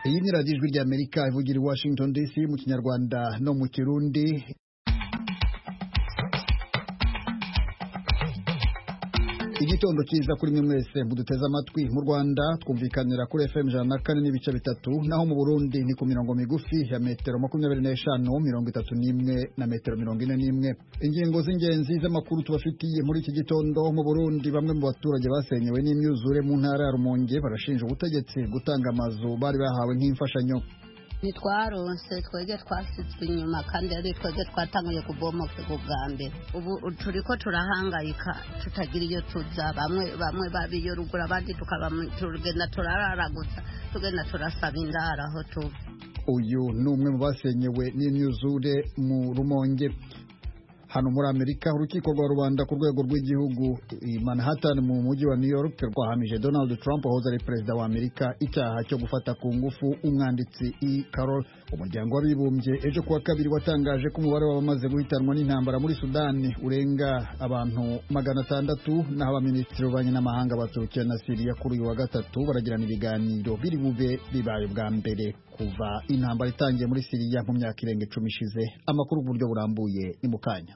Iyi ni radiyo ijwi ry'Amerika ivugira i Washington DC mu Kinyarwanda no mu Kirundi. Igitondo cyiza kuri mwe mwese muduteze amatwi. Mu Rwanda twumvikanira kuri FM 104.3, naho mu Burundi ni ku mirongo migufi ya metero 25, 31 na metero 41. Ingingo z'ingenzi z'amakuru tubafitiye muri iki gitondo. Mu Burundi bamwe mu baturage basenyewe n'imyuzure mu ntara ya Rumonge barashinja ubutegetsi gutanga amazu bari bahawe nk'imfashanyo. Nitwaronse twege twasitswe inyuma kandi ari twege twatanguye kubomoka bwa mbere. Ubu turiko turahangayika tutagira iyo tuza, bamwe babiyo rugura abandi tukagenda turararaguza tugenda turasaba indara aho tuba. Uyu ni umwe mu basenyewe n'imyuzure mu Rumonge. Hano muri Amerika urukiko rwa rubanda ku rwego rw'igihugu i Manhattan mu mujyi wa New York rwahamije Donald Trump wahoze ari perezida wa Amerika icyaha cyo gufata ku ngufu umwanditsi Carol. Umuryango w'abibumbye ejo kuwa kabiri watangaje ko umubare w'abamaze guhitanwa n'intambara muri Sudani urenga abantu 600, naho abaminisitiri b'ububanyi n'amahanga baturukiye na Syria kuri uyu wa gatatu baragirana ibiganiro biri bube bibaye bwa mbere kuva intambara itangiye muri Syria mu myaka irenga 10 ishize. Amakuru ku buryo burambuye ni mukanya.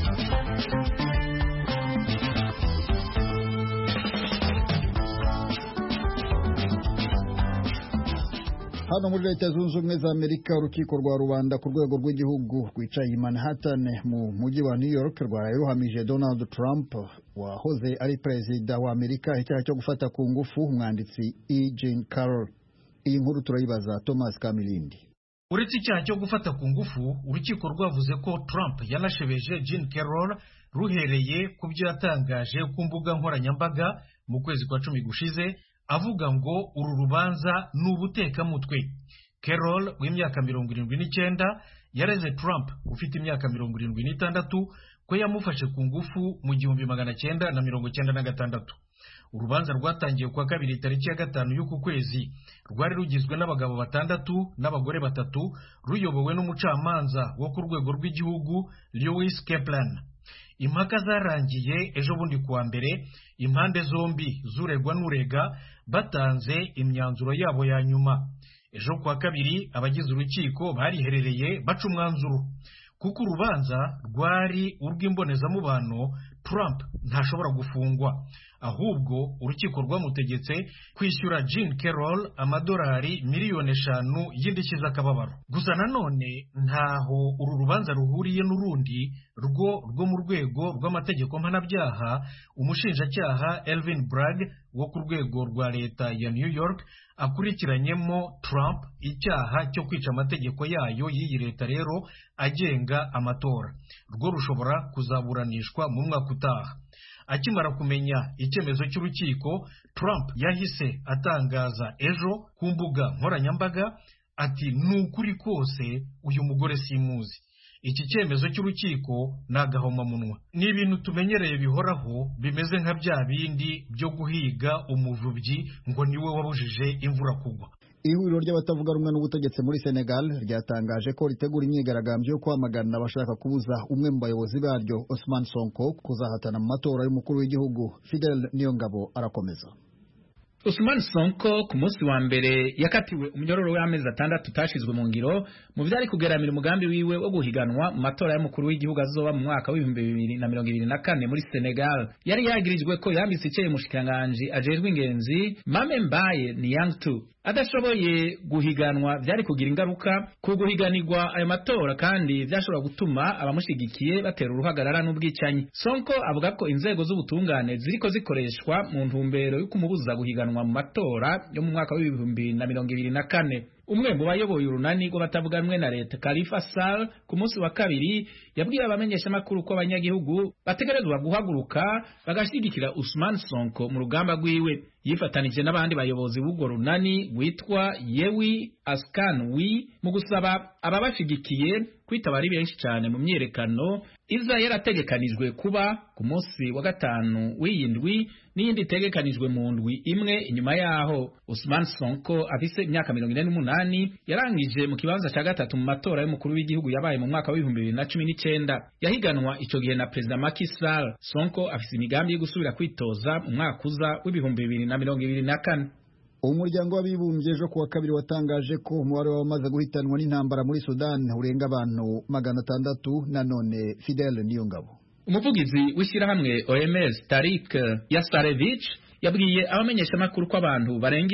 Hano muri Leta Zunze Ubumwe za Amerika urukiko rwa rubanda ku rwego rw'igihugu rwicaye i Manhattan mu mujyi wa New York rwaruhamije Donald Trump wahoze ari perezida wa Amerika icyaha cyo gufata ku ngufu umwanditsi Jean Carroll. Iyi nkuru turayibaza Thomas Kamilindi. Uretse icyaha cyo gufata ku ngufu, urukiko rwavuze ko Trump yanashebeje Jean Carroll ruhereye ku byo yatangaje ku mbuga nkoranyambaga mu kwezi kwa 10 gushize, avuga ngo uru rubanza n'ubutekamutwe. Carroll w'imyaka 79 yareze Trump ufite imyaka 76 ko yamufashe ku ngufu mu 1996. Urubanza rwatangiye kwa kabiri tariki ya 5 y'uku kwezi, rwari rugizwe n'abagabo 6 n'abagore 3, ruyobowe n'umucamanza wo ku rwego rw'igihugu Lewis Kaplan. Impaka zarangiye ejo bundi kuwa mbere, impande zombi zuregwa n'urega batanze imyanzuro yabo ya nyuma. Ejo kwa kabiri abagize urukiko bariherereye baca umwanzuro. Kuko urubanza rwari urw'imbonezamubano, Trump ntashobora gufungwa, ahubwo urukiko rwamutegetse kwishyura Jean Carroll amadolari miliyoni 5 y'indishyi z'akababaro. Gusa nanone ntaho uru rubanza ruhuriye n'urundi rwo mu rwego rw'amategeko mpanabyaha umushinjacyaha Alvin Bragg wo ku rwego rwa leta ya New York akurikiranyemo Trump icyaha cyo kwica amategeko yayo y'iyi leta rero agenga amatora. Rwo rushobora kuzaburanishwa mu mwaka utaha. Akimara kumenya icyemezo cy'urukiko, Trump yahise atangaza ejo ku mbuga nkoranyambaga ati n'ukuri kose uyu mugore simuzi. Iki cyemezo cy'urukiko nagahomamunwa. Ni ibintu tumenyereye bihoraho, bimeze nka bya bindi byo guhiga umuvubyi ngo niwe wabujije imvura kugwa. Ihuriro ry'abatavuga rumwe n'ubutegetsi muri Senegal ryatangaje ko ritegura imyigaragambyo yo kwamagana abashaka kubuza umwe mu bayobozi baryo Ousmane Sonko kuzahatana mu matora y'umukuru w'igihugu. Fidel Niyongabo arakomeza. Ousmane Sonko ku munsi wa mbere yakatiwe umunyororo w'amezi 6 utashizwe mu ngiro mu byari kugeramira umugambi wiwe wo guhiganwa mu matora y'umukuru w'igihugu azoba mu mwaka wa 2024 muri Senegal. Yari yagirijwe ko yambitse icyayi mushikiranganje ajejwe ingenzi Mame Mbaye Niangtu adashoboye guhiganwa, byari kugira ingaruka ku guhiganirwa ayo matora kandi byashobora gutuma abamushigikiye batera uruhagarara n'ubwicanyi. Sonko avuga ko inzego z'ubutungane ziriko zikoreshwa mu ntumbero yo kumubuza guhiganwa mu matora yo mu mwaka wa 2024. Umwe mu bayoboye urunani rw'abatavuganwe na leta Khalifa Sall ku munsi wa kabiri yabwiye abamenyesha makuru ko abanyagihugu bategerezwa guhaguruka bagashigikira Ousmane Sonko mu rugamba rwiwe. Yifatanije n'abandi bayobozi b'ubwo runani witwa Yewi Askanwi mu gusaba ababashigikiye kwitabara benshi cyane mu myerekano iza yarategekanijwe kuba ku munsi wa 5 w'iyindwi n'iyindi tegekanijwe mu ndwi imwe inyuma yaho. Ousmane Sonko afise imyaka 48 yarangije mu kibanza cya 3 mu matora y'umukuru w'igihugu yabaye mu mwaka wa 2019. Yahiganwa ico gihe na President Macky Sall. Sonko afise imigambi yo gusubira kwitoza mu mwaka uza w'2024. Umuryango w'abibumbye ejo kuwa kabiri watangaje ko umubare w'abamaze guhitanwa n'intambara muri Sudan urenga abantu 600. Nanone Fidel Niyongabo, umuvugizi w'ishyirahamwe OMS Tarik Yasarevich yabwiye abamenyeshamakuru ko abantu barenga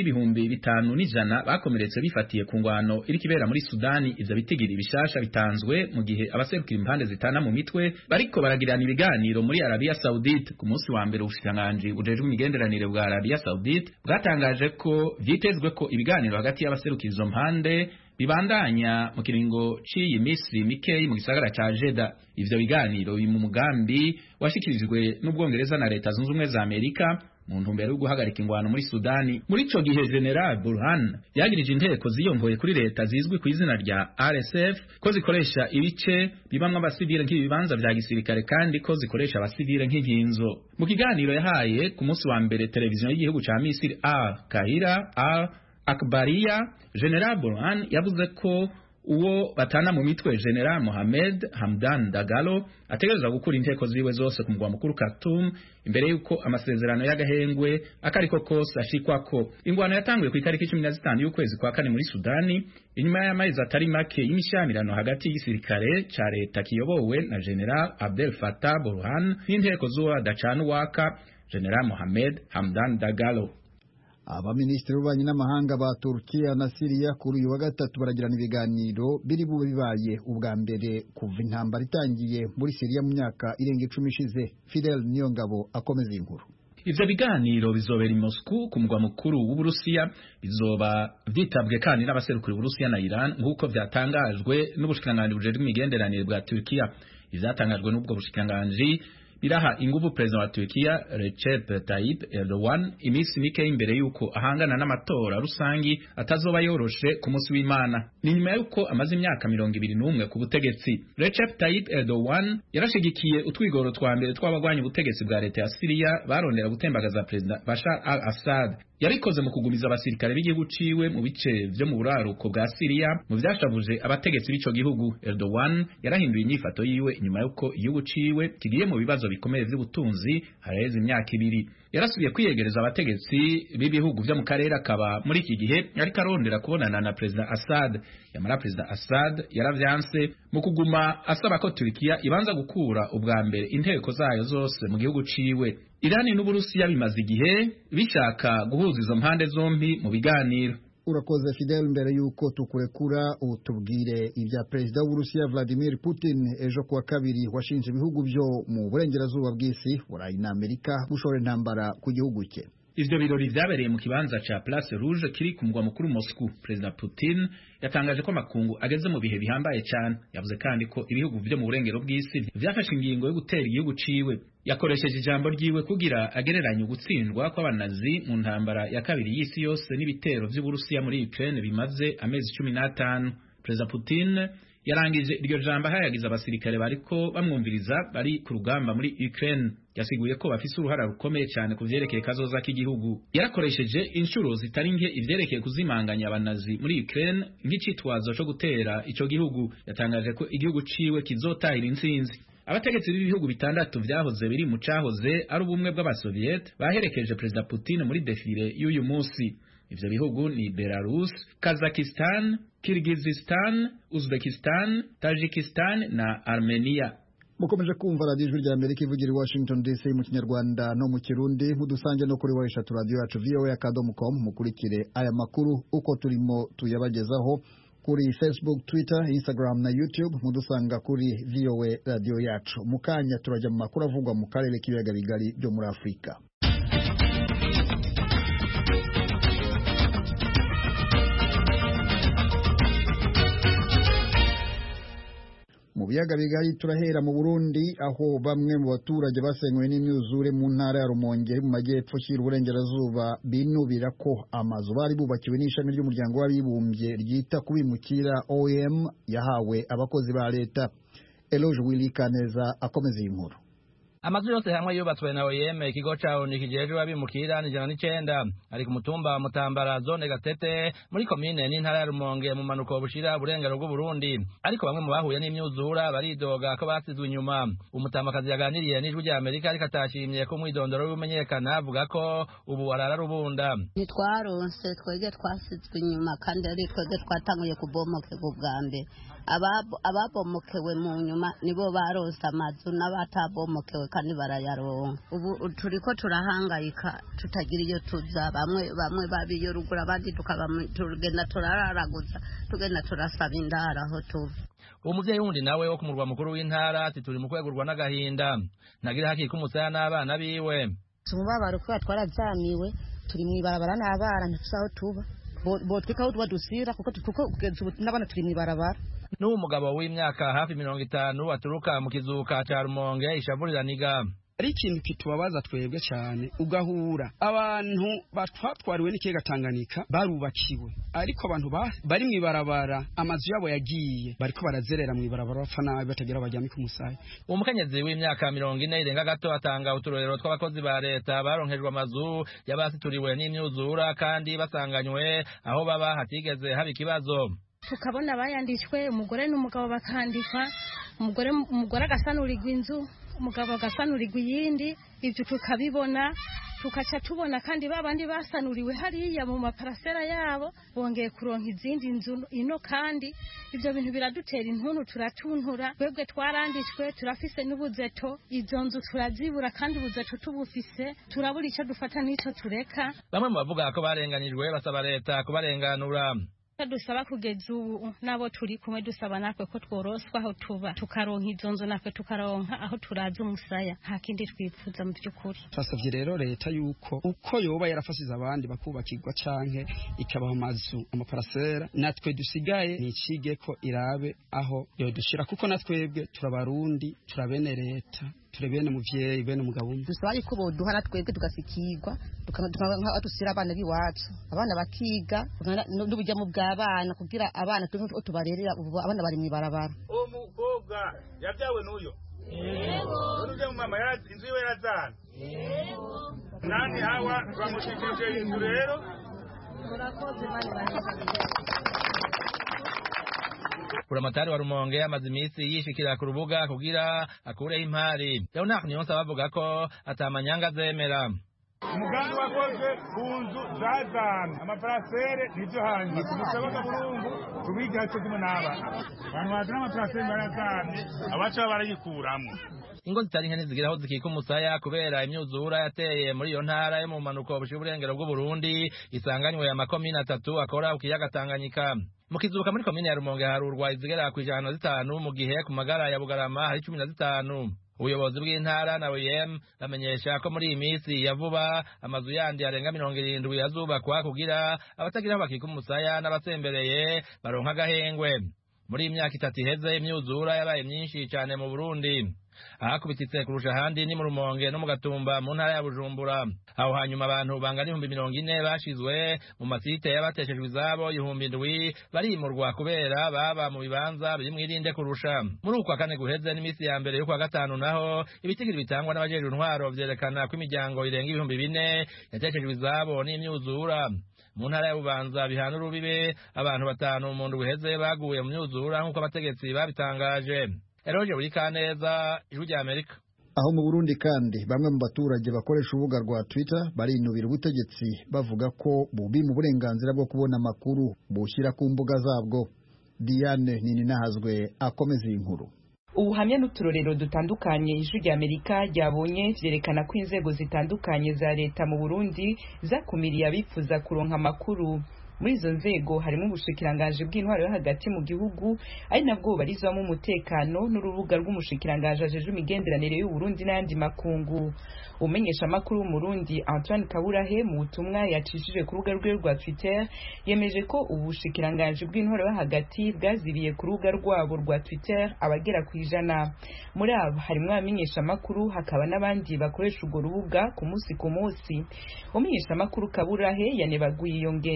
5,100 bakomeretse bifatiye ku ngwano iri kibera muri Sudani. Ivyo bitigiri bishasha bitanzwe mu gihe abaserukira impande zitana mu mitwe bariko baragirana ibiganiro muri Arabia Saudite. Ku munsi wa mbere ubushikiranganji bujejwe imigenderanire bwa Arabia Saudite bwatangaje ko vyitezwe ko ibiganiro hagati y'abaserukira izo mpande bibandanya mu kiringo c'iyi Misri mikeyi mu gisagara ca Jeddah. Ivyo biganiro biri mu mugambi washikirijwe n'Ubwongereza na Leta Zunze Ubumwe za Amerika mu ntumbero yo guhagarika ingwano muri Sudani. Muri ico gihe General Burhan yagirije inteko ziyongoye kuri leta zizwi ku izina rya RSF ko zikoresha ibice bibamwe abasivile nk'ibibanza vya gisirikare kandi ko zikoresha abasivile nk'inkinzo. Mu kiganiro yahaye ku munsi wa mbere televiziyo y'igihugu ca Misiri Al Kahira Al Akbariya, General Burhan yavuze ko uwo batana mu mitwe General Mohamed Hamdan Dagalo ategerezwa gukura inteko ziwe zose ku mugwa mukuru Khartoum imbere yuko amasezerano y'agahengwe akariko kose ashikwako. Ingwano yatanguye ku itariki 15 y'ukwezi kwa kane muri Sudani inyuma y'amezi atari make y'imishyamirano hagati y'igisirikare ca leta kiyobowe na General Abdel Fattah Burhan n'inteko zuwa dacana waka General Mohamed Hamdan Dagalo. Abaminisitiri b'ububanyi n'amahanga ba Turkiya na Syria kuri uyu wa gatatu baragirana ibiganiro biri bube bibaye ubwa mbere kuva intambara itangiye muri Syria mu myaka irenga 10 ishize. Fidel Niyongabo akomeza inkuru. Ivyo biganiro bizobera i Moscow ku mugwa mukuru w'Uburusiya, bizoba vyitabwe kandi n'abaserukira Uburusiya na Iran nk'uko vyatangajwe n'ubushikiranganji bujejwe imigenderanire bwa Turkiya. Ivyatangajwe n'ubwo bushikiranganji biraha inguvu President wa Turkiya Recep Tayyip Erdogan imisi mike imbere yuko ahangana n'amatora rusangi atazoba yoroshe ku munsi w'Imana. Ni nyuma yuko amaze imyaka 21 ku butegetsi. Recep Tayyip Erdogan yarashigikiye utwigoro twa mbere tw'abagwanya ubutegetsi bwa leta ya Syria barondera gutembagaza President Bashar al-Assad. Yarikoze mu kugumiza abasirikare b'igihugu ciwe mu bice vyo mu buraruko bwa Syria mu vyashavuje abategetsi b'ico gihugu. Erdogan yarahinduye inyifato yiwe inyuma yuko igihugu ciwe kigiye mu bibazo bikomeye vy'ubutunzi haraheze imyaka 2. Yarasubiye kwiyegereza abategetsi b'ibihugu vyo mu karere akaba muri iki gihe ariko arondera kubonana na President Assad. Yamara President Assad yaravyanse mu kuguma asaba ko Turkiya ibanza gukura ubwa mbere inteko zayo zose mu gihugu ciwe. Irani n'Uburusiya bimaze igihe bishaka guhuza izo mpande zombi mu biganiro. Urakoze Fidel, mbere yuko tukurekura utubwire ibya Perezida w'Uburusiya Vladimir Putin ejo kuwa kabiri washinje ibihugu byo mu burengerazuba bw'isi Burayi na Amerika gushora intambara ku gihugu cye. Ivyo birori vyabereye mu kibanza ca Place Rouge kiri ku mugwa mukuru Moscow. President Putin yatangaje ko makungu ageze mu bihe bihambaye cyane. Yavuze kandi ko ibihugu vyo mu burengero bw'isi vyafashe ingingo yo gutera igihugu ciwe. Yakoresheje ijambo ryiwe kugira agereranye ugutsindwa kw'abanazi mu ntambara ya kabiri y'isi yose n'ibitero vy'Uburusiya muri Ukraine bimaze amezi 15. President Putin yarangije iryo jambo hayagiza abasirikare bariko bamwumviriza bari ku rugamba muri Ukraine. Yasiguye ko bafise uruhara rukomeye cyane ku vyerekeye kazoza k'igihugu. Yarakoresheje inshuro zitari nke ivyerekeye kuzimanganya abanazi muri Ukraine nk'icitwazo cyo gutera ico gihugu. Yatangaje ko igihugu ciwe kizotahira intsinzi. Abategetsi b'ibihugu bitandatu vyahoze biri mu cahoze ari ubumwe bw'abasoviet baherekeje President Putin muri defile y'uyu munsi. Ivyo bihugu ni Belarus, Kazakhstan, Kyrgyzstan, Uzbekistan, Tajikistan na Armenia. Mukomeje kumva radio Ijwi ry'Amerika ivugira i Washington DC mu Kinyarwanda no mu Kirundi. Mudusange no kuri wayishatu radio yacu voa.com. Mukurikire aya makuru uko turimo tuyabagezaho kuri Facebook, Twitter, Instagram na YouTube. Mudusanga kuri VOA radio yacu. Mukanya turajya mu makuru avugwa mu karere k'ibiyaga bigari byo muri Afrika. Mu biyaga bigari turahera mu Burundi, aho bamwe mu baturage basenywe n'imyuzure mu ntara ya Rumonge mu majyepfo y'u Burengerazuba binubira ko amazu bari bubakiwe n'ishami ry'umuryango w'abibumbye ryita kubimukira OEM yahawe abakozi ba leta. Eloge Willy Kaneza akomeza iyi nkuru. amazu yose hamwe yubatswe na OIM ikigo cawo nikijejwe abimukira ni 109 ari ku mutumba wa Mutambara zone Gatete muri komine n'intara ya Rumonge mu manuko bushira burengero bw'u Burundi ariko bamwe mu bahuye n'imyuzura baridoga ko basizwe inyuma umutambakazi yaganiriye n'ijwi rya Amerika ariko atashimye ko mwidondoro y'umenyekana avuga ko ubu arara rubunda nitwaronse twege twasizwe inyuma kandi ari twege twatanguye kubomoke bwa mbere ababomokewe mu nyuma nibo baronse amazu n'abatabomokewe kandi barayaronka ubu turiko turahangayika tutagira iyo tuza bamwe babiyorugura abandi tugenda turararaguza tugenda turasaba indara aho tuva umuvyeyi wundi nawe wo ku murwa mukuru w'intara ati turi mu kwegurwa n'agahinda nagira hakika umusaya n'abana biwe tumubabaro kuba twarazamiwe turi mwibarabara n'abana ntitusaho tuba botwikaho tuba dusira kuko n'abana turi mwibarabara n'uwo mugabo w'imyaka hafi 50 aturuka mu kizuka ca Rumonge ishavuriraniga ari ikintu kitubabaza twebwe cyane ugahura abantu batwatwariwe n'ikega Tanganyika barubakiwe ariko abantu bari mwibarabara amazu yabo yagiye bariko barazerera mwibarabara bapfa nabi batagira bajyami ku musaya umukenyezi w'imyaka 40 irenga gato atanga uturorero tw'abakozi ba leta baronkejwe amazu yabasituriwe n'imyuzura kandi basanganywe aho baba hatigeze haba ikibazo tukabona bayanditswe umugore n'umugabo bakandikwa umugore agasanurirwa inzu umugabo agasanurirwa iyindi ibyo tukabibona tukaca tubona kandi babandi basanuriwe hariya mu maparasera yabo bongeye kuronka izindi nzu ino kandi ibyo bintu biradutera intuntu turatuntura twebwe twaranditswe turafise n'ubuzeto izo nzu turazibura kandi ubuzeto tubufise turabura icyo dufata n'icyo tureka bamwe mu bavuga ko barenganijwe basaba leta kubarenganura dusaba kugeza ubu nabo turi kumwe dusaba nakwe ko tworoswa aho tuba tukaronka izo nzu nakwe tukaronka aho turaza umusaya nta kindi twipfuza mu by'ukuri twasabye rero leta yuko uko yoba yarafasize abandi bakubakirwa canke ikabaho amazu amaparasera natwe dusigaye nicige ko irabe aho yodushira kuko natwebwe turabarundi turabene leta turebene muvyeyi bene mugabo dusaba yuko boduha natwebwe tugasikirwa tukanka dusira abana biwacu abana bakiga n'ubujya mu bw'abana kugira abana tubarerera abana bari mwibarabara umukobwa yabyawe n'uyo yego n'uje mu mama inzu iwe yarazana yego nani hawa bamushikije inzu rero murakoze bari bari Buramatari wa Rumonge amaze iminsi yishikira ku rubuga kugira akureho impari Leonard Niyonsa bavuga ko atamanyanga zemera umugambi wakoze ku nzu zazana amaparasere nibyo hanyuma tubisaba burungu tubiga cyo kimwe n'abana abantu bazana amaparasere barazamye abaca barayikuramwo ingo zitari nke zigira aho zikika umusaya kubera imyuzura yateye muri iyo ntara yo mu manuko bushira uburengero bw'u Burundi isanganywe amakomine 3 akora ku kiyaga Tanganyika mu kizuka muri komine ya Rumonge harurwa izigera ku 105 mu gihe ku magara ya Bugarama hari 15 ubuyobozi bw'intara na OIM bamenyesha ko muri iyi minsi ya vuba amazu yandi arenga 70 yazubakwa kugira abatagira aho bakika umusaya n'abatsembereye baronka agahengwe muri imyaka 3 iheze imyuzura yabaye myinshi cyane mu Burundi ahakubititse kurusha ahandi ni mu Rumonge no mu Gatumba mu ntara ya Bujumbura aho hanyuma abantu bangana 40 bashizwe mu masite y'abateshejwe izabo 7,000 barimurwa kubera baba mu bibanza biri mwirinde kurusha muri uko kane guheze n'imisi ya mbere yo kwa gatanu naho ibitigiri bitangwa n'abajejwe intwaro vyerekana ko imiryango irenga 4,000 yateshejwe izabo n'imyuzura mu ntara ya Bubanza bihana urubibe abantu 5 mu ndwi guheze baguye mu myuzura nk'uko abategetsi babitangaje Eroje Urikaneza ijwi rya Amerika aho mu Burundi kandi bamwe mu baturage bakoresha urubuga rwa Twitter barinubira ubutegetsi bavuga ko bubi mu burenganzira bwo kubona amakuru bushyira ku mbuga zabwo Diane Nininahazwe akomeza iyi nkuru ubuhamya n'uturorero dutandukanye ijwi rya Amerika ryabonye vyerekana ko inzego zitandukanye za leta mu Burundi zakumiriye abifuza kuronka amakuru muri izo nzego harimo ubushikiranganje bw'intwaro yo hagati mu gihugu ari nabwo barizwamo umutekano n'urubuga rw'umushikiranganje ajeje imigenderanire y'u Burundi n'andi makungu umenyesha amakuru mu Burundi Antoine Kaburahe mu butumwa yacishije ku rubuga rwe rwa Twitter yemeje ko ubushikiranganje bw'intwaro yo hagati bwaziriye ku rubuga rwabo rwa Twitter abagera ku 100 muri abo harimo abamenyesha amakuru hakaba n'abandi bakoresha urwo rubuga ku munsi umenyesha amakuru Kaburahe yanebaguye iyo ngendo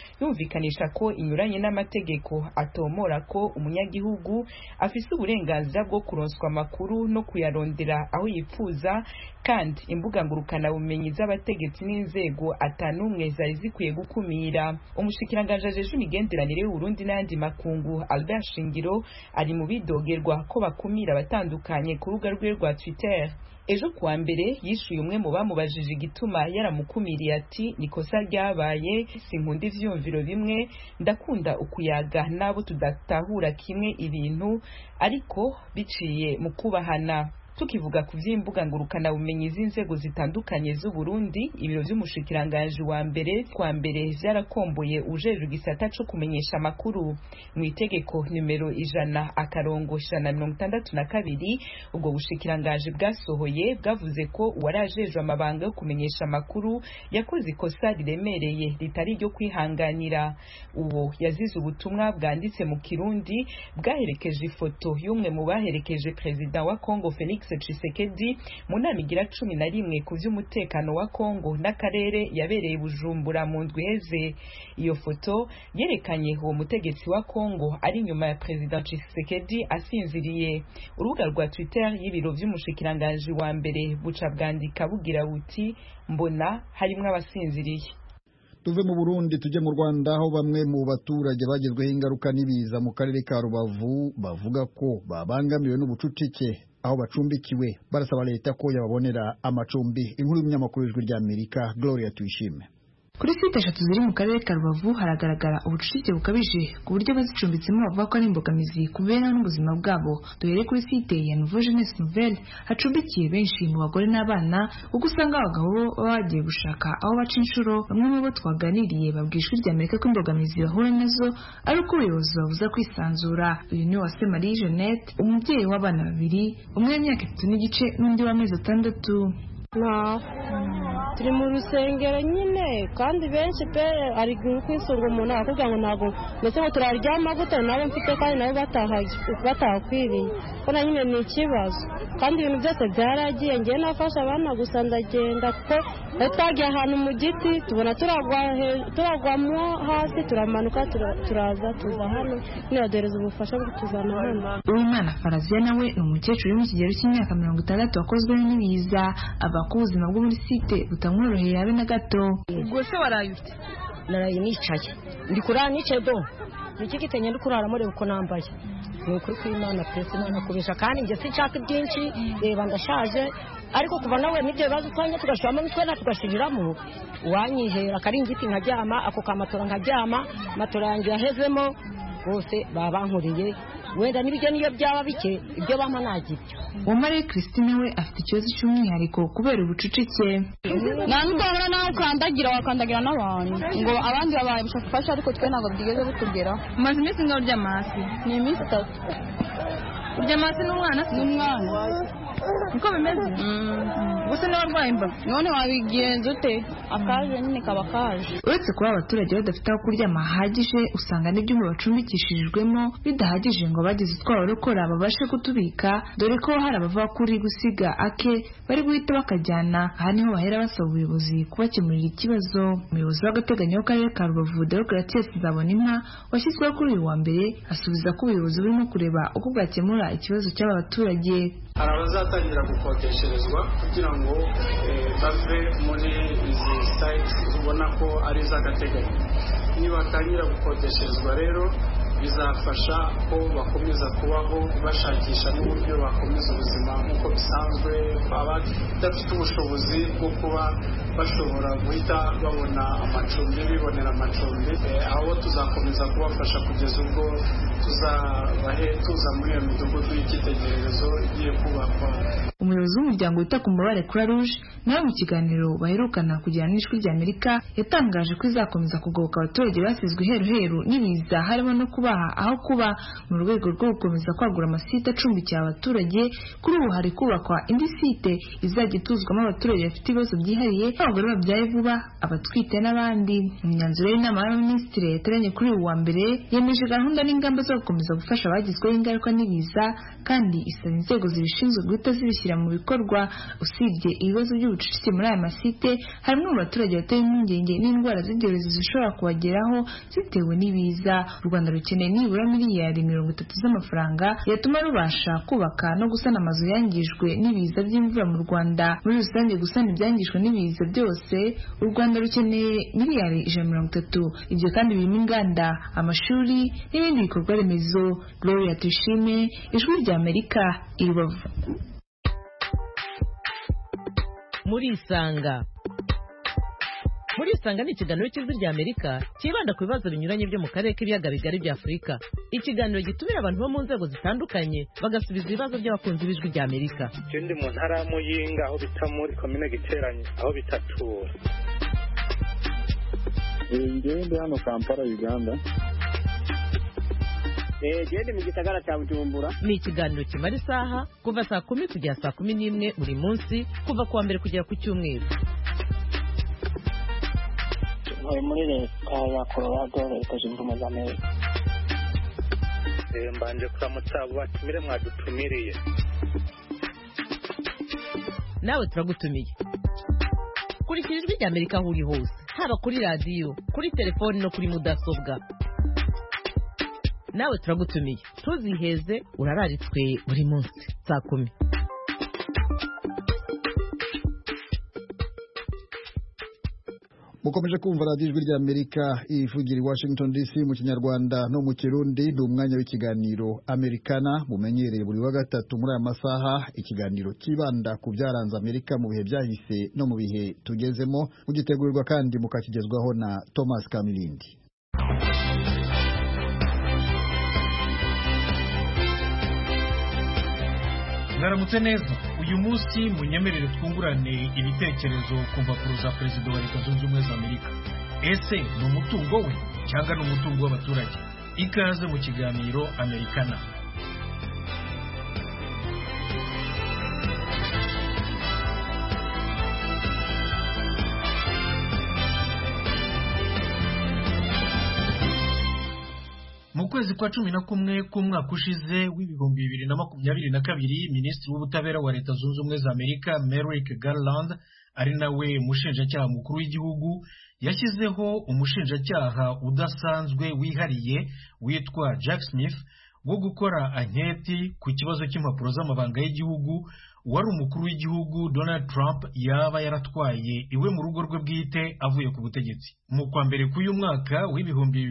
yumvikanisha ko inyuranye n'amategeko, atomora ko umunyagihugu afise uburenganzira bwo kuronswa amakuru no kuyarondera aho yipfuza, kandi imbuga ngurukana bumenyi z'abategetsi n'inzego atanumwe zari zikwiye gukumira. Umushikiranganje ajeje imigenderanire y'Uburundi n'andi makungu Albert Shingiro ari mu bidogerwa ko bakumira abatandukanye ku rubuga rwe rwa Twitter. Ejo kuwa mbere yishuye umwe mu bamubajije igituma yaramukumiriye ati nikosa ryabaye, sinkunda ivyumviro bimwe, ndakunda ukuyaga nabo tudatahura kimwe ibintu ariko biciye mu kubahana. Tukivuga ku vy'imbuga ngurukana bumenyi z'inzego zitandukanye z'u Burundi, ibiro vy'umushikiranganje wa mbere kwa mbere vyarakomboye ujejwe igisata co kumenyesha amakuru mu itegeko nimero 100/162. Ubwo bushikiranganje bwasohoye bwavuze ko uwarajejwe amabanga yo kumenyesha amakuru yakoze ikosa riremereye ritari ryo kwihanganira. Uwo yazize ubutumwa bwanditse mu Kirundi bwaherekeje ifoto y'umwe mu baherekeje Perezida wa Kongo Felix Tshisekedi mu nama igira 11 ku vy'umutekano wa Kongo n'akarere yabereye Bujumbura mu ndwi heze. Iyo foto yerekanye uwo mutegetsi wa Kongo ari nyuma ya President Tshisekedi asinziriye. Urubuga rwa Twitter y'ibiro vy'umushikiranganje wa mbere buca bwandika bugira buti mbona harimwe abasinziriye. Tuve mu Burundi tuje mu Rwanda, aho bamwe mu baturage bagezweho ingaruka n'ibiza mu karere ka Rubavu bavuga ko babangamiwe n'ubucucike aho bacumbikiwe, barasaba leta ko yababonera amacumbi. Inkuru y'umunyamakuru w'Ijwi ry'Amerika Gloria Tuyishime. Kuri site 3 ziri mu karere ka Rubavu haragaragara ubucucike bukabije ku buryo bazicumbitsemo bavuga ko ari imbogamizi kubera n'ubuzima bwabo. Duhere kuri site ya Nouveau Jeunesse Nouvelle hacumbikiye benshi mu bagore n'abana, kuko usanga abagabo bagiye gushaka aho baca inshuro. Bamwe mu bo twaganiriye babwishwe ry'Amerika ko imbogamizi bahura nazo ari uko ubuyobozi babuza kwisanzura. Uyu ni Uwase Marie Jeannette, umubyeyi w'abana babiri, umwe w'imyaka 3 n'igice n'undi w'amezi 6. Turi mu rusengero nyine kandi benshi pe ari kwisunga umuntu akubwira ngo ntabwo ndetse ngo turaryama gute nabo mfite kandi nabo batahakwiriye ko na nyine ni ikibazo kandi ibintu byose byaragiye. Ngiye nafasha abana gusa ndagenda kuko twagiye ahantu mu giti tubona turagwamo hasi turamanuka turaza tuza hano niradereza ubufasha bwo tuzana hano. Uyu mwana Farazia nawe ni umukecuru uri mu kigero cy'imyaka 60 wakozweho n'ibiza, aba ku ubuzima bwo muri site butamworoheye habe na gato. Ubwo se warayute? Naraye nicaye ndi kurara nicaye do niki gitenye ndi kurara muri uko nambaye ni ukuri kw'Imana pese Imana kubesha kandi nge sinshaka byinshi reba ndashaje ariko kuva nawe nibyo bibazo twanye tugashiramo mitwe na tugashiramo wanyihera kari ingiti nkajyama ako kamatora nkajyama matora yanjye yahezemo bose babankuriye wenda nibyo niyo byaba bike ibyo bampa nagibyo. Umare Christine we afite ikibazo cy'umwihariko kubera ubucucike. Nandahora nawe wakandagira n'abantu ngo abandi babaye bishafasha ariko twe ntabwo bigeze bitugera. Maze iminsi ngaho ry'amasi ni iminsi 3. Uryamasi n'umwana uko bimeze gusa n'abarwayi mba none wabigenza ute akaje nyine kaba kaje. Uretse kuba abaturage badafite aho kuryama hahagije, usanga n'ibyumba bacumbikishirijwemo bidahagije ngo abagize utwabarokora babashe kutubika, dore ko hari abava kuri gusiga ake bari guhita bakajyana. Aha niho bahera basaba ubuyobozi kubakemurira ikibazo. Umuyobozi w'agateganyo w'akarere ka Rubavu Deogratias Nzabonimpa washyizweho kuri uyu wa mbere asubiza ko ubuyobozi burimo kureba uko bwakemura ikibazo cy'aba baturage. Hari abazatangira gukodesherezwa kugira ngo bave muri izi sites ubona ko ari iz'agateganyo. Nibatangira gukodesherezwa rero bizafasha ko bakomeza kubaho bashakisha n'uburyo bakomeza ubuzima nk'uko bisanzwe, abadafite ubushobozi bwo kuba bashobora guhita babona amacumbi bibonera amacumbi, aho tuzakomeza kubafasha kugeza ubwo tuza muri iyo midugudu y'icyitegererezo igiye kubakwa. Umuyobozi w'umuryango wita ku mbabare Croix Rouge nawe mu kiganiro baherukana kugirana n'Ijwi ry'Amerika yatangaje ko izakomeza kugoboka abaturage basizwe iheruheru n'ibiza, harimo no kubaha aho kuba mu rwego rwo gukomeza kwagura amasite acumbikiye abaturage. Kuri ubu hari kubakwa indi site izajya ituzwamo abaturage bafite ibibazo byihariye, abagore babyaye vuba, abatwite n'abandi. Imyanzuro y'inama y'abaminisitiri yateranye kuri uyu wa mbere yemeje gahunda n'ingamba zo gukomeza gufasha abagizweho ingaruka n'ibiza, kandi isaba inzego zibishinzwe guhita zibishyira mu bikorwa. Usibye ibibazo by'ubucucike muri aya masite, harimo mu baturage bateye impungenge n'indwara z'ibyorezo zishobora kubageraho zitewe n'ibiza. U Rwanda rukeneye nibura miliyari 30 z'amafaranga yatuma rubasha kubaka no gusana amazu yangijwe n'ibiza by'imvura mu Rwanda. Muri rusange gusana ibyangijwe n'ibiza byose u Rwanda rukeneye miliyari 130. Ibyo kandi birimo inganda, amashuri n'ibindi bikorwa remezo. Gloria Tuyishime, Ijwi ry'Amerika, i Rubavu. Muri Isanga ni ikiganiro cy'Ijwi ry'Amerika kibanda ku bibazo binyuranye byo mu karere k'ibiyaga bigari bya Afurika. Ikiganiro gitumira abantu bo mu nzego zitandukanye bagasubiza ibibazo by'abakunzi b'Ijwi ry'Amerika. Ndi mu ntara ya Muyinga aho bita muri komine Giteranye aho bitatura. Ndi hano Kampala, Uganda. Ndi mu gisagara cya Bujumbura. Ni ikiganiro kimara isaha kuva saa 10 kugera saa 11 buri munsi kuva kuwa mbere kugera ku cyumweru. Muri leta ya Colorado, Leta Zunze Ubumwe za Amerika. Mbanje kuramutsa batumire mwadutumiriye. Nawe turagutumiye. Kurikira Ijwi ry'Amerika aho uri hose, haba kuri radiyo, kuri telefoni no kuri mudasobwa. Nawe turagutumiye. Tuziheze, urararitswe buri munsi saa 10. Mukomeje kumva radiyo Ijwi ry'Amerika ivugira i Washington DC mu Kinyarwanda no mu Kirundi. Ni umwanya w'ikiganiro Americana mumenyereye buri wa gatatu muri aya masaha, ikiganiro kibanda ku byaranze Amerika mu bihe byahise no mu bihe tugezemo, mugitegurirwa kandi mukakigezwaho na Thomas Kamilindi. Mwaramutse neza. Uyu munsi munyemerere twungurane ibitekerezo ku mpapuro za Perezida wa Leta Zunze Ubumwe za Amerika. Ese ni umutungo we cyangwa ni umutungo w'abaturage? Ikaze mu kiganiro Americana. Mu kwezi kwa 11 k'umwaka ushize w'ibihumbi 2022, Minisitiri w'Ubutabera wa Leta Zunze Ubumwe za Amerika Merrick Garland, ari nawe mushinjacyaha mukuru w'igihugu, yashyizeho umushinjacyaha udasanzwe wihariye witwa Jack Smith wo gukora anketi ku kibazo cy'impapuro z'amabanga y'igihugu wari umukuru w'igihugu Donald Trump yaba yaratwaye iwe mu rugo rwe bwite avuye ku butegetsi. Mu kwa mbere k'uyu mwaka w'ibihumbi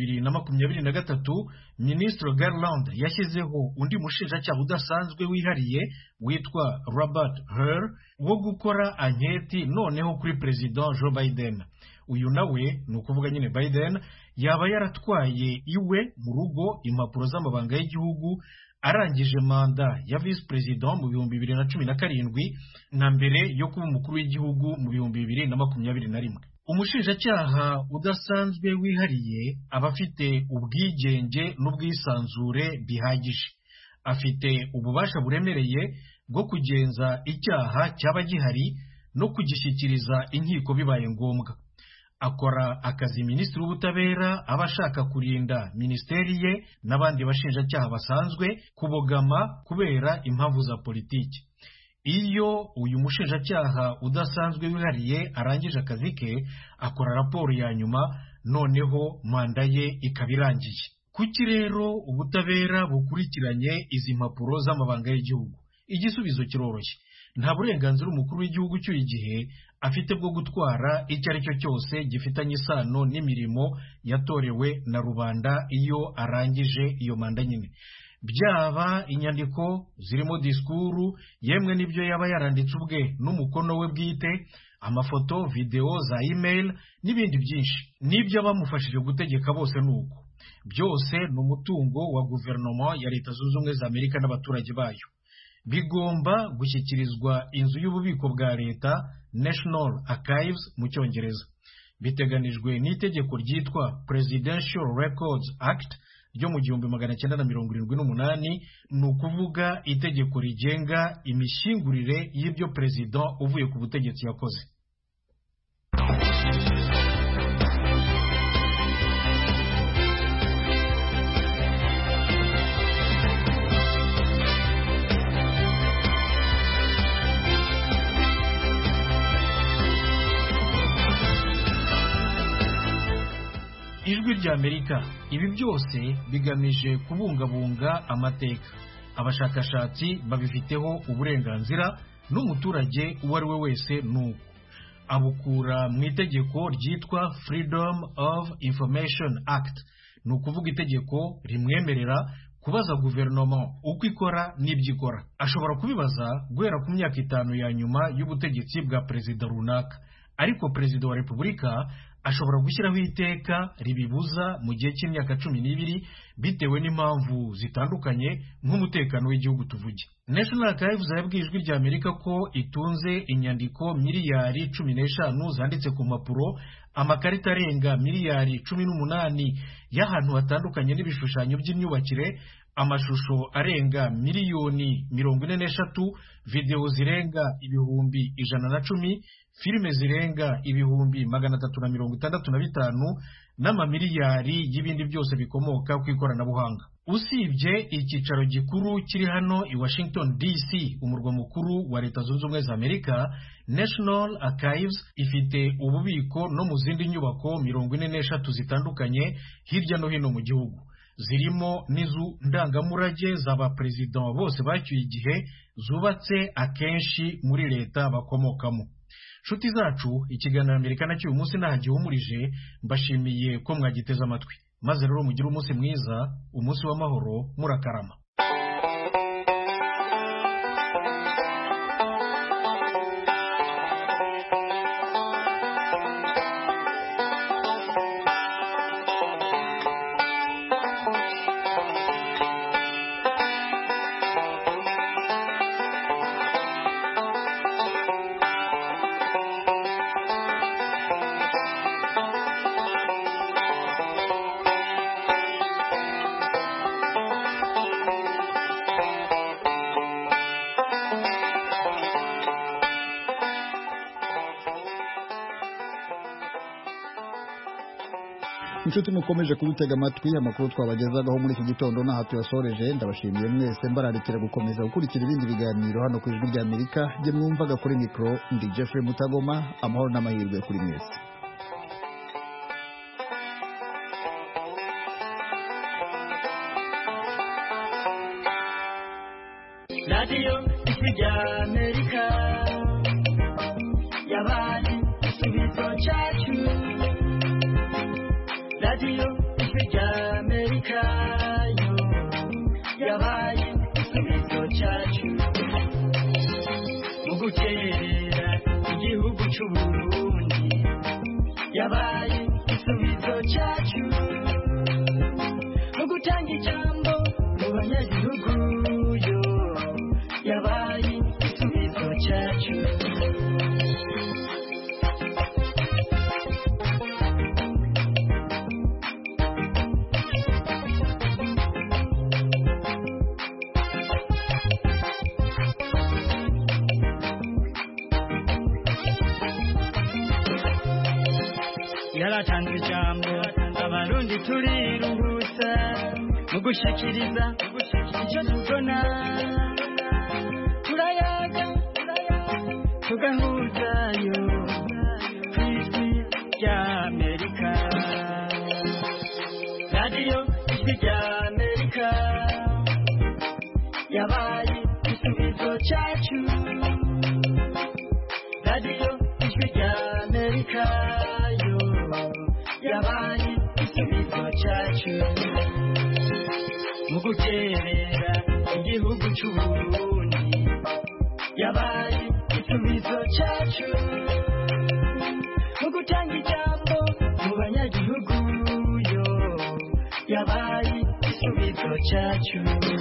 2023, Minisitiri Garland yashyizeho undi mushinjacyaha udasanzwe wihariye witwa Robert Hur wo gukora anketi noneho kuri Perezida Joe Biden. Uyu nawe ni ukuvuga nyine Biden yaba yaratwaye iwe mu rugo impapuro z'amabanga y'igihugu arangije manda ya Vice President mu 2017 na mbere yo kuba umukuru w'igihugu mu 2021. Umushinjacyaha udasanzwe wihariye aba afite ubwigenge n'ubwisanzure bihagije. Afite ububasha buremereye bwo kugenza icyaha cyaba gihari no kugishyikiriza inkiko bibaye ngombwa. Akora akazi Minisitiri w'Ubutabera aba ashaka kurinda ministeri ye n'abandi bashinjacyaha basanzwe kubogama kubera impamvu za politiki. Iyo uyu mushinjacyaha udasanzwe wihariye arangije akazi ke, akora raporo ya nyuma, noneho manda ye ikaba irangiye. Kuki rero ubutabera bukurikiranye izi mpapuro z'amabanga y'igihugu? Igisubizo kiroroshye. Nta burenganzira umukuru w'igihugu cy'uyu gihe afite bwo gutwara icyo ari cyo cyose gifitanye isano n'imirimo yatorewe na rubanda iyo arangije iyo manda nyine. Byaba inyandiko zirimo disikuru, yemwe n'ibyo yaba yaranditse ubwe n'umukono we bwite, amafoto, video za email n'ibindi byinshi. N'ibyo abamufashije gutegeka bose nuko. Byose ni umutungo wa guverinoma ya Leta Zunze Ubumwe za Amerika n'abaturage bayo. Bigomba gushyikirizwa inzu y'ububiko bwa leta, National Archives mu Cyongereza. Biteganijwe n'itegeko ryitwa Presidential Records Act ryo mu 1978, ni ukuvuga itegeko rigenga imishyingurire y'ibyo perezida uvuye ku butegetsi yakoze. ijwi ry'Amerika. Ibi byose bigamije kubungabunga amateka. Abashakashatsi babifiteho uburenganzira, n'umuturage uwo ari we wese nuko abukura mu itegeko ryitwa Freedom of Information Act. Ni ukuvuga itegeko rimwemerera kubaza guverinoma uko ikora n'ibyo ikora. Ashobora kubibaza guhera ku myaka 5 ya nyuma y'ubutegetsi bwa perezida runaka, ariko perezida wa repubulika ashobora gushyiraho iteka ribibuza mu gihe cy'imyaka 12 bitewe n'impamvu zitandukanye nk'umutekano w'igihugu tuvuge. National Archives yabwiye ijwi ry'Amerika ko itunze inyandiko miliyari 15 zanditse ku mpapuro, amakarita arenga miliyari 18 y'ahantu hatandukanye n'ibishushanyo by'imyubakire, amashusho arenga miliyoni 43, video zirenga ibihumbi 110, filime zirenga ibihumbi 365 n'amamiliyari y'ibindi byose bikomoka ku ikoranabuhanga. Usibye icyicaro gikuru kiri hano i Washington DC, umurwa mukuru wa Leta Zunze Ubumwe za Amerika, National Archives ifite ububiko no mu zindi nyubako 43 zitandukanye hirya no hino mu gihugu. Zirimo n'izu ndangamurage z'abaperezida bose bacyuye igihe, zubatse akenshi muri leta bakomokamo. Nshuti zacu, ikiganiro Amerika nacyo uyu munsi nahagihumurije. Mbashimiye ko mwagiteze amatwi, maze rero mugire umunsi mwiza, umunsi w'amahoro, murakarama. Inshuti mukomeje kubitega amatwi, amakuru twabagezagaho muri iki gitondo naho tuyasoreje. Ndabashimiye mwese, mbararikira gukomeza gukurikira ibindi biganiro hano ku ijwi ry'Amerika. Je mwumvaga kuri mikro ndi Jeffrey Mutagoma. Amahoro n'amahirwe kuri mwese. Radio ijwi ry'Amerika yabaye igisubizo cyacu. Radio ijwi ry'Amerika yo yabaye igisubizo cyacu. Mu guterera igihugu cy'u Burundi yabaye igisubizo cyacu. Mu gutanga ijambo mu banyagihugu yo yabaye igisubizo cyacu. Yaratanze ijambo abarundi turiruhutsa mu gushikiriza icyo tubona, turayaga tugahuzayo ku ijwi ry'Amerika. Radio ijwi ry'Amerika yabaye igisubizo cyacu. Radio ijwi ry'Amerika yo yabaye igisubizo cyacu. Mu guterera igihugu cy'u Burundi yabaye igisubizo cyacu. Mu gutanga ijambo mu banyagihugu yo yabaye igisubizo cyacu.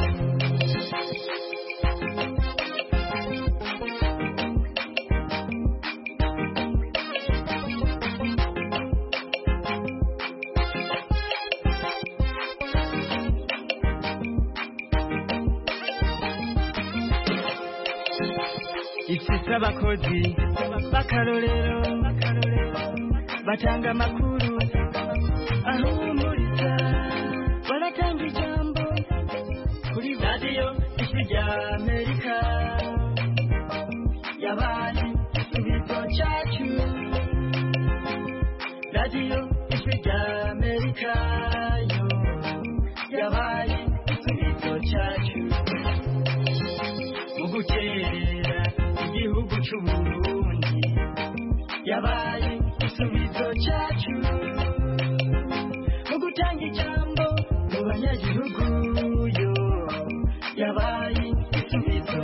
Ifite abakozi b'akarorero batanga amakuru ahumuriza, baratanga ijambo kuri Radio ijwi ry'Amerika yabaye igisubizo cyacu. Radio ijwi ry'Amerika Amerika